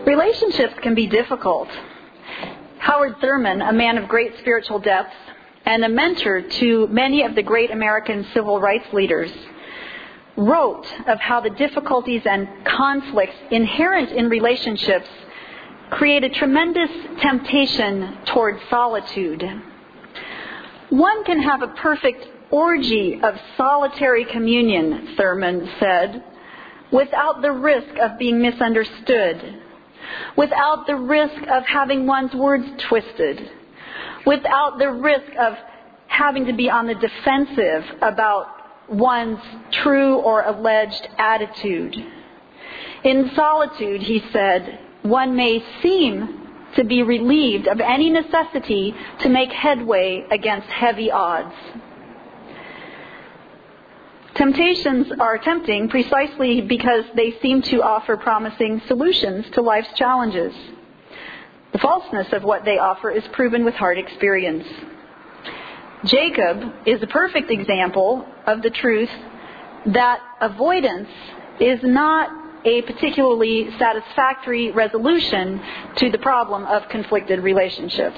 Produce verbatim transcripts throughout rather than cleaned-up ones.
Relationships can be difficult. Howard Thurman, a man of great spiritual depth and a mentor to many of the great American civil rights leaders, wrote of how the difficulties and conflicts inherent in relationships create a tremendous temptation toward solitude. One can have a perfect orgy of solitary communion, Thurman said, without the risk of being misunderstood, without the risk of having one's words twisted, without the risk of having to be on the defensive about one's true or alleged attitude. In solitude, he said, one may seem to be relieved of any necessity to make headway against heavy odds. Temptations are tempting precisely because they seem to offer promising solutions to life's challenges. The falseness of what they offer is proven with hard experience. Jacob is a perfect example of the truth that avoidance is not a particularly satisfactory resolution to the problem of conflicted relationships.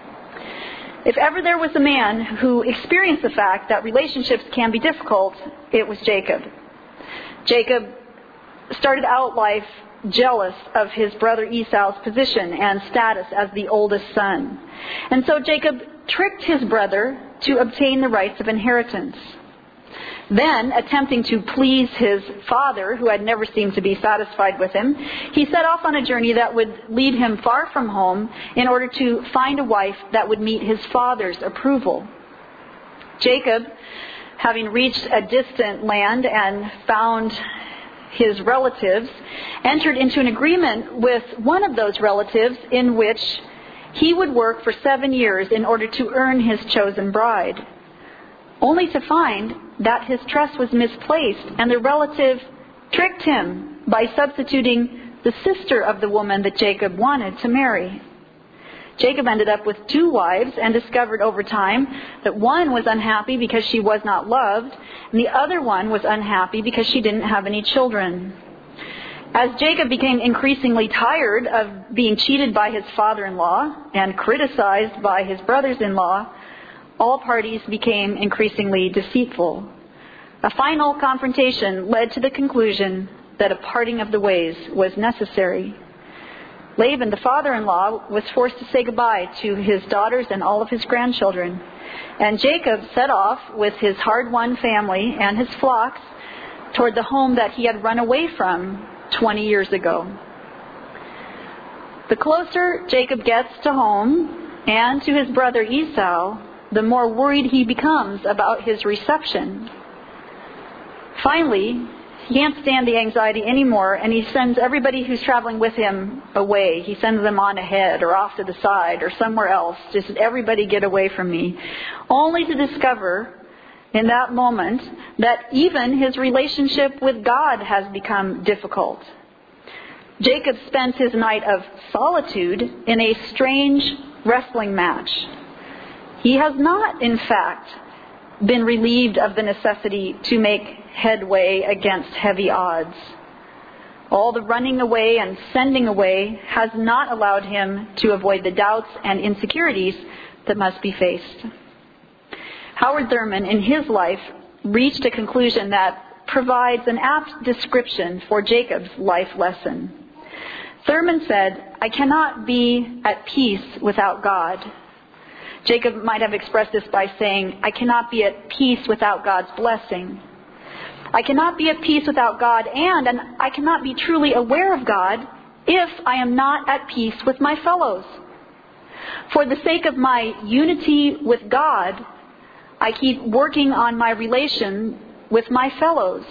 If ever there was a man who experienced the fact that relationships can be difficult, it was Jacob. Jacob started out life jealous of his brother Esau's position and status as the oldest son. And so Jacob tricked his brother to obtain the rights of inheritance. Then, attempting to please his father, who had never seemed to be satisfied with him, he set off on a journey that would lead him far from home in order to find a wife that would meet his father's approval. Jacob, having reached a distant land and found his relatives, entered into an agreement with one of those relatives in which he would work for seven years in order to earn his chosen bride, only to find that his trust was misplaced and the relative tricked him by substituting the sister of the woman that Jacob wanted to marry. Jacob ended up with two wives and discovered over time that one was unhappy because she was not loved, and the other one was unhappy because she didn't have any children. As Jacob became increasingly tired of being cheated by his father-in-law and criticized by his brothers-in-law, all parties became increasingly deceitful. A final confrontation led to the conclusion that a parting of the ways was necessary. Laban, the father-in-law, was forced to say goodbye to his daughters and all of his grandchildren. And Jacob set off with his hard-won family and his flocks toward the home that he had run away from twenty years ago. The closer Jacob gets to home and to his brother Esau, the more worried he becomes about his reception. Finally, he can't stand the anxiety anymore, and he sends everybody who's traveling with him away. He sends them on ahead or off to the side or somewhere else. Just everybody get away from me. Only to discover in that moment that even his relationship with God has become difficult. Jacob spends his night of solitude in a strange wrestling match. He has not, in fact, been relieved of the necessity to make headway against heavy odds. All the running away and sending away has not allowed him to avoid the doubts and insecurities that must be faced. Howard Thurman, in his life, reached a conclusion that provides an apt description for Jacob's life lesson. Thurman said, "I cannot be at peace without God." Jacob might have expressed this by saying, "I cannot be at peace without God's blessing. I cannot be at peace without God, and, and I cannot be truly aware of God if I am not at peace with my fellows. For the sake of my unity with God, I keep working on my relation with my fellows."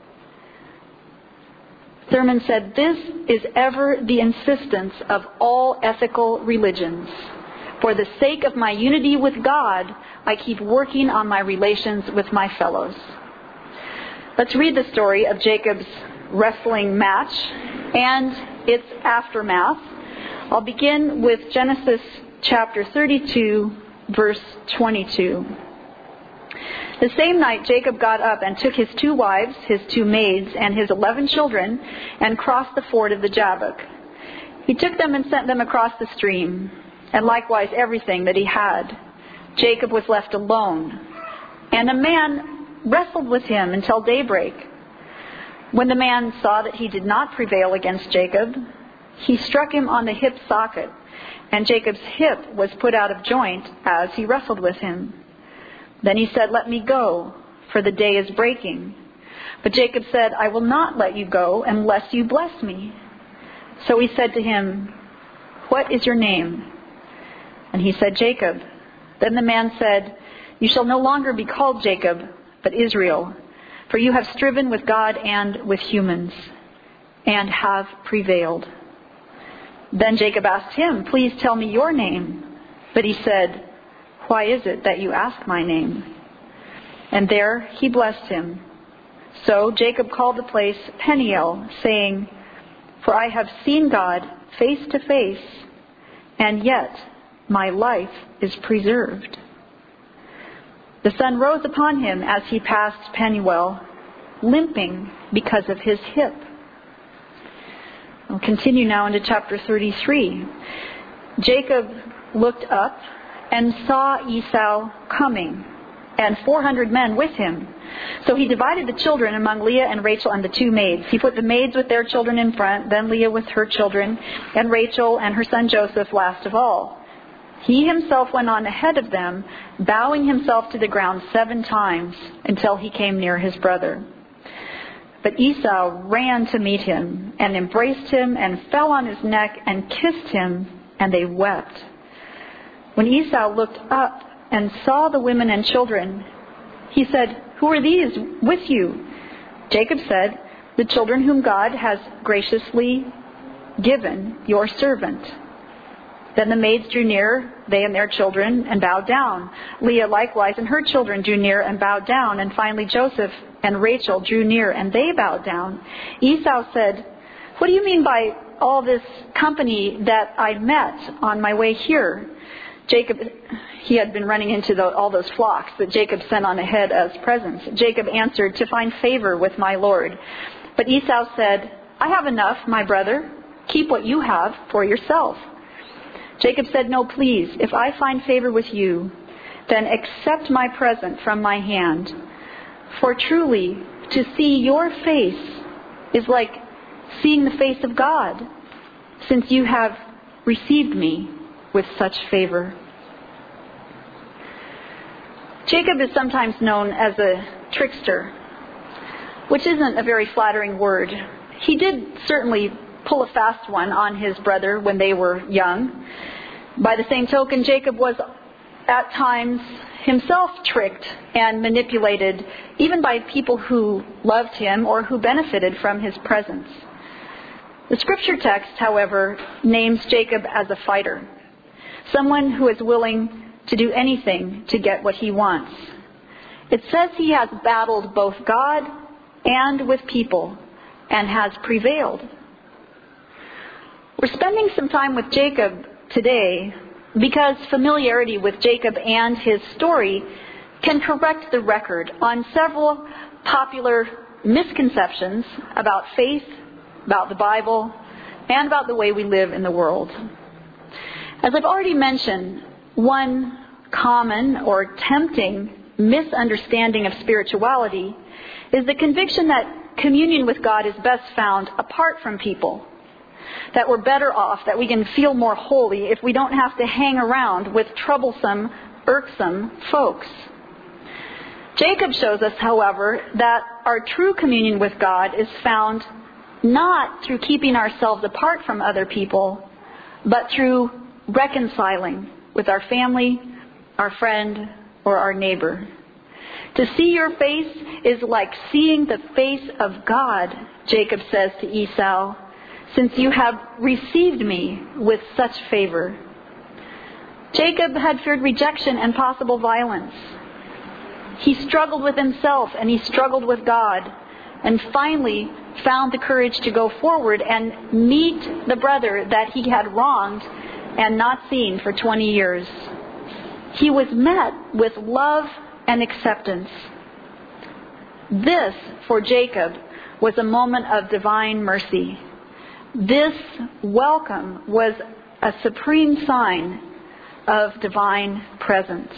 Thurman said, "This is ever the insistence of all ethical religions. For the sake of my unity with God, I keep working on my relations with my fellows." Let's read the story of Jacob's wrestling match and its aftermath. I'll begin with Genesis chapter thirty-two, verse twenty-two. The same night Jacob got up and took his two wives, his two maids, and his eleven children, and crossed the ford of the Jabbok. He took them and sent them across the stream, and likewise everything that he had. Jacob was left alone, and a man wrestled with him until daybreak. When the man saw that he did not prevail against Jacob, he struck him on the hip socket, and Jacob's hip was put out of joint as he wrestled with him. Then he said, "Let me go, for the day is breaking." But Jacob said, "I will not let you go unless you bless me." So he said to him, "What is your name?" And he said, "Jacob." Then the man said, "You shall no longer be called Jacob, but Israel, for you have striven with God and with humans, and have prevailed." Then Jacob asked him, "Please tell me your name." But he said, "Why is it that you ask my name?" And there he blessed him. So Jacob called the place Peniel, saying, "For I have seen God face to face, and yet my life is preserved." The sun rose upon him as he passed Peniel, limping because of his hip. We'll continue now into chapter thirty-three. Jacob looked up and saw Esau coming, and four hundred men with him. So he divided the children among Leah and Rachel and the two maids. He put the maids with their children in front, then Leah with her children, and Rachel and her son Joseph last of all. He himself went on ahead of them, bowing himself to the ground seven times until he came near his brother. But Esau ran to meet him and embraced him and fell on his neck and kissed him, and they wept. When Esau looked up and saw the women and children, he said, "Who are these with you?" Jacob said, "The children whom God has graciously given your servant." Then the maids drew near, they and their children, and bowed down. Leah likewise and her children drew near and bowed down. And finally Joseph and Rachel drew near, and they bowed down. Esau said, "What do you mean by all this company that I met on my way here?" Jacob, he had been running into the, all those flocks that Jacob sent on ahead as presents. Jacob answered, "To find favor with my Lord." But Esau said, "I have enough, my brother. Keep what you have for yourself." Jacob said, "No, please, if I find favor with you, then accept my present from my hand. For truly, to see your face is like seeing the face of God, since you have received me with such favor." Jacob is sometimes known as a trickster, which isn't a very flattering word. He did certainly pull a fast one on his brother when they were young. By the same token, Jacob was at times himself tricked and manipulated, even by people who loved him or who benefited from his presence. The scripture text, however, names Jacob as a fighter, someone who is willing to do anything to get what he wants. It says he has battled both God and with people and has prevailed. We're spending some time with Jacob today because familiarity with Jacob and his story can correct the record on several popular misconceptions about faith, about the Bible, and about the way we live in the world. As I've already mentioned, one common or tempting misunderstanding of spirituality is the conviction that communion with God is best found apart from people, that we're better off, that we can feel more holy if we don't have to hang around with troublesome, irksome folks. Jacob shows us, however, that our true communion with God is found not through keeping ourselves apart from other people, but through reconciling with our family, our friend, or our neighbor. To see your face is like seeing the face of God, Jacob says to Esau, since you have received me with such favor. Jacob had feared rejection and possible violence. He struggled with himself and he struggled with God, and finally found the courage to go forward and meet the brother that he had wronged and not seen for twenty years. He was met with love and acceptance. This, for Jacob, was a moment of divine mercy. This welcome was a supreme sign of divine presence,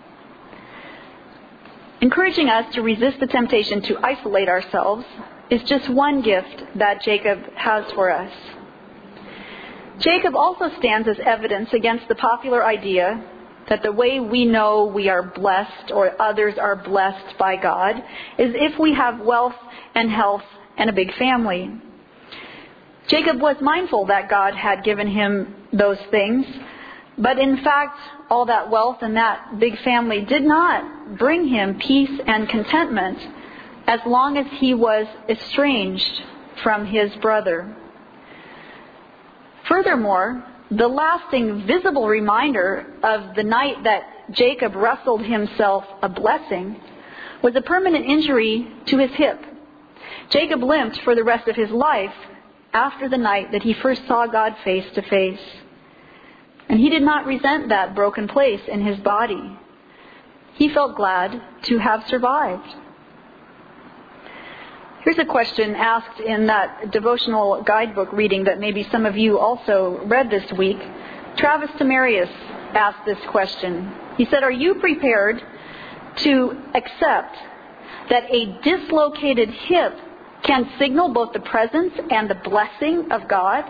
encouraging us to resist the temptation to isolate ourselves is just one gift that Jacob has for us. Jacob also stands as evidence against the popular idea that the way we know we are blessed or others are blessed by God is if we have wealth and health and a big family. Jacob was mindful that God had given him those things, but in fact, all that wealth and that big family did not bring him peace and contentment as long as he was estranged from his brother. Furthermore, the lasting visible reminder of the night that Jacob wrestled himself a blessing was a permanent injury to his hip. Jacob limped for the rest of his life after the night that he first saw God face to face. And he did not resent that broken place in his body. He felt glad to have survived. Here's a question asked in that devotional guidebook reading that maybe some of you also read this week. Travis Tamarius asked this question. He said, "Are you prepared to accept that a dislocated hip can signal both the presence and the blessing of God?"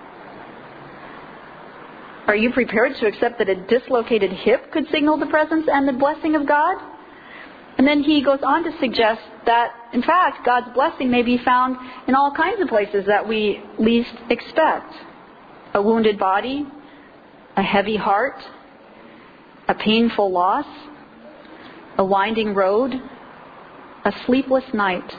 Are you prepared to accept that a dislocated hip could signal the presence and the blessing of God? And then he goes on to suggest that, in fact, God's blessing may be found in all kinds of places that we least expect. A wounded body, a heavy heart, a painful loss, a winding road, a sleepless night.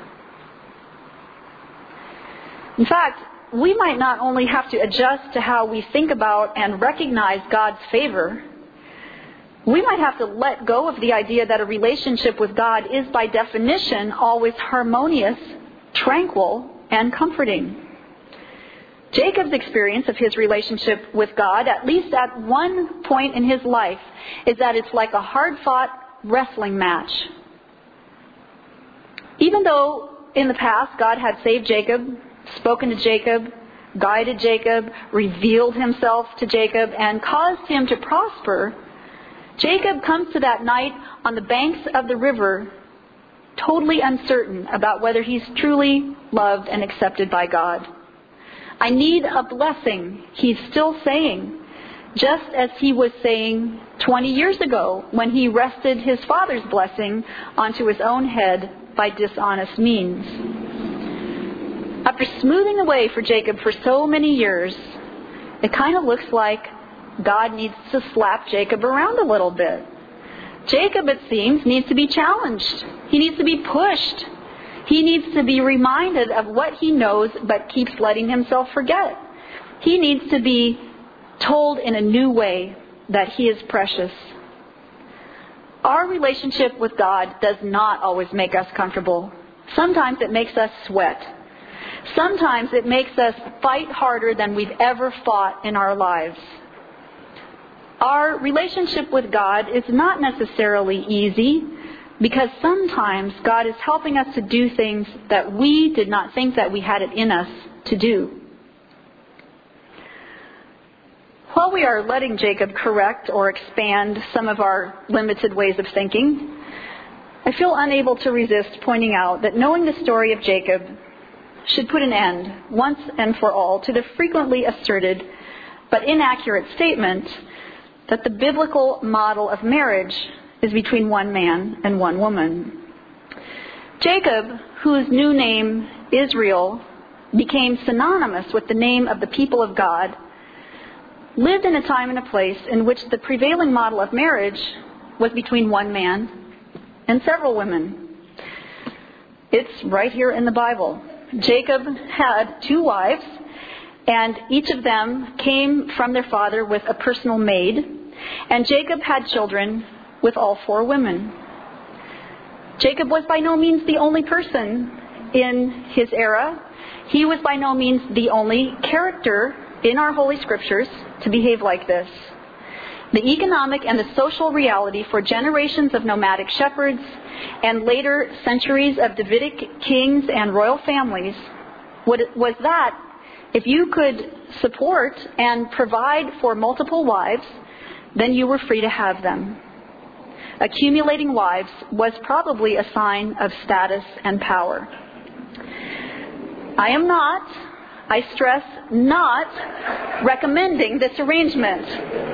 In fact, we might not only have to adjust to how we think about and recognize God's favor, we might have to let go of the idea that a relationship with God is by definition always harmonious, tranquil, and comforting. Jacob's experience of his relationship with God, at least at one point in his life, is that it's like a hard-fought wrestling match. Even though in the past God had saved Jacob, spoken to Jacob, guided Jacob, revealed himself to Jacob, and caused him to prosper, Jacob comes to that night on the banks of the river totally uncertain about whether he's truly loved and accepted by God. "I need a blessing," he's still saying, just as he was saying twenty years ago when he wrested his father's blessing onto his own head by dishonest means. After smoothing the way for Jacob for so many years, it kind of looks like God needs to slap Jacob around a little bit. Jacob, it seems, needs to be challenged. He needs to be pushed. He needs to be reminded of what he knows but keeps letting himself forget. He needs to be told in a new way that he is precious. Our relationship with God does not always make us comfortable. Sometimes it makes us sweat. Sometimes it makes us fight harder than we've ever fought in our lives. Our relationship with God is not necessarily easy because sometimes God is helping us to do things that we did not think that we had it in us to do. While we are letting Jacob correct or expand some of our limited ways of thinking, I feel unable to resist pointing out that knowing the story of Jacob should put an end, once and for all, to the frequently asserted but inaccurate statement that the biblical model of marriage is between one man and one woman. Jacob, whose new name, Israel, became synonymous with the name of the people of God, lived in a time and a place in which the prevailing model of marriage was between one man and several women. It's right here in the Bible. Jacob had two wives, and each of them came from their father with a personal maid, and Jacob had children with all four women. Jacob was by no means the only person in his era. He was by no means the only character in our Holy Scriptures to behave like this. The economic and the social reality for generations of nomadic shepherds and later centuries of Davidic kings and royal families was that If you could support and provide for multiple wives, then you were free to have them. Accumulating wives was probably a sign of status and power. I am not, I stress, not recommending this arrangement.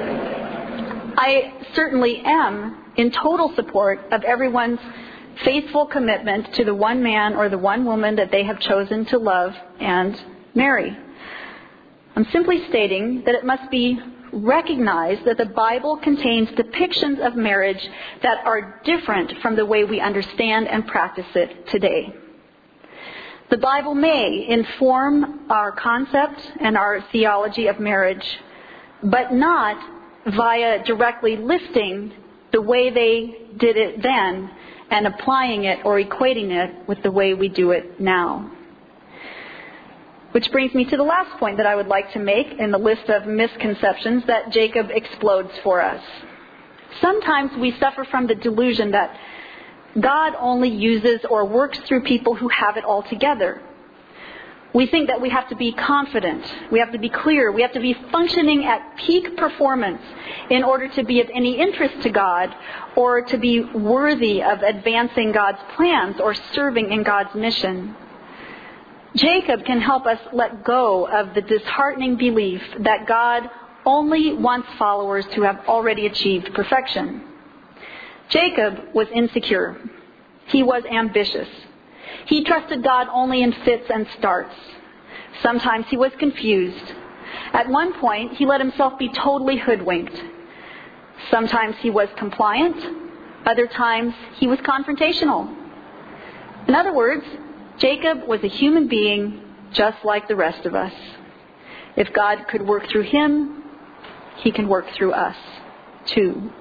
I certainly am in total support of everyone's faithful commitment to the one man or the one woman that they have chosen to love and marry. I'm simply stating that it must be recognized that the Bible contains depictions of marriage that are different from the way we understand and practice it today. The Bible may inform our concept and our theology of marriage, but not via directly lifting the way they did it then and applying it or equating it with the way we do it now. Which brings me to the last point that I would like to make in the list of misconceptions that Jacob explodes for us. Sometimes we suffer from the delusion that God only uses or works through people who have it all together. We think that we have to be confident, we have to be clear, we have to be functioning at peak performance in order to be of any interest to God or to be worthy of advancing God's plans or serving in God's mission. Jacob can help us let go of the disheartening belief that God only wants followers who have already achieved perfection. Jacob was insecure. He was ambitious. He trusted God only in fits and starts. Sometimes he was confused. At one point, he let himself be totally hoodwinked. Sometimes he was compliant. Other times, he was confrontational. In other words, Jacob was a human being just like the rest of us. If God could work through him, he can work through us too.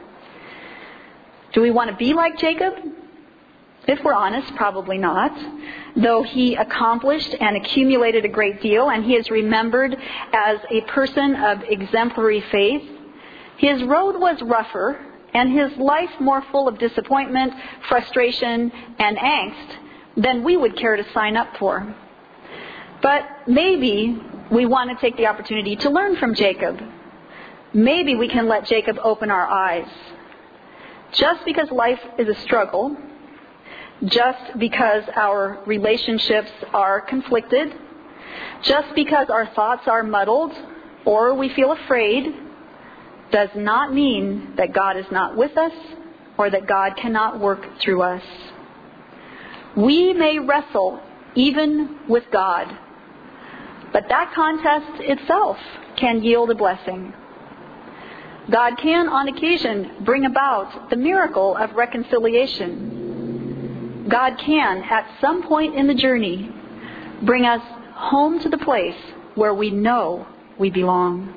Do we want to be like Jacob? If we're honest, probably not. Though he accomplished and accumulated a great deal, and he is remembered as a person of exemplary faith, his road was rougher and his life more full of disappointment, frustration, and angst than we would care to sign up for. But maybe we want to take the opportunity to learn from Jacob. Maybe we can let Jacob open our eyes. Just because life is a struggle, just because our relationships are conflicted, just because our thoughts are muddled or we feel afraid, does not mean that God is not with us or that God cannot work through us. We may wrestle even with God, but that contest itself can yield a blessing. God can, on occasion, bring about the miracle of reconciliation. God can, at some point in the journey, bring us home to the place where we know we belong.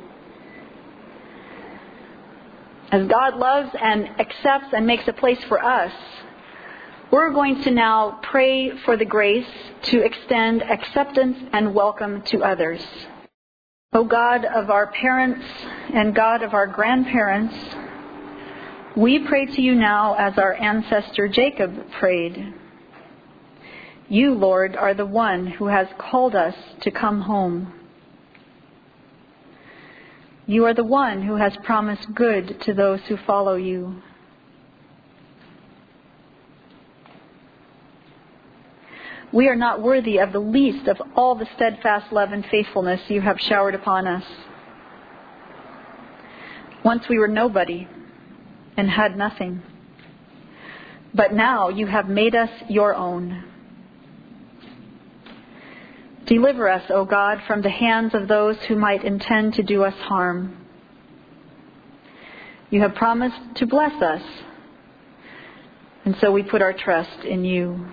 As God loves and accepts and makes a place for us, we're going to now pray for the grace to extend acceptance and welcome to others. O God of our parents and God of our grandparents, we pray to you now as our ancestor Jacob prayed. You, Lord, are the one who has called us to come home. You are the one who has promised good to those who follow you. We are not worthy of the least of all the steadfast love and faithfulness you have showered upon us. Once we were nobody and had nothing. But now you have made us your own. Deliver us, O God, from the hands of those who might intend to do us harm. You have promised to bless us, and so we put our trust in you.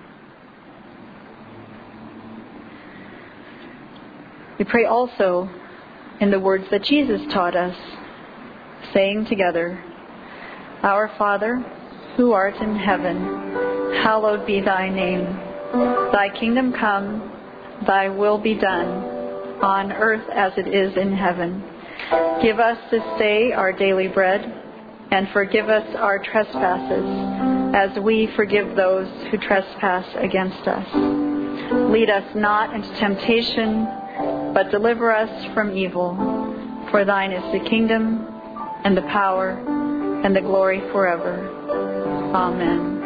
We pray also in the words that Jesus taught us, saying together, Our Father, who art in heaven, hallowed be thy name. Thy kingdom come, thy will be done, on earth as it is in heaven. Give us this day our daily bread, and forgive us our trespasses, as we forgive those who trespass against us. Lead us not into temptation, but deliver us from evil. For thine is the kingdom, and the power, and the glory forever. Amen.